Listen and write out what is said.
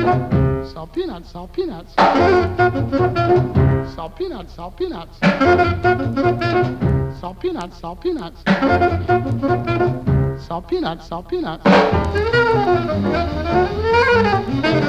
Salt peanuts, salt peanuts. Salt peanuts, salt peanuts. Salt peanuts, salt peanuts. Salt peanuts, salt peanuts.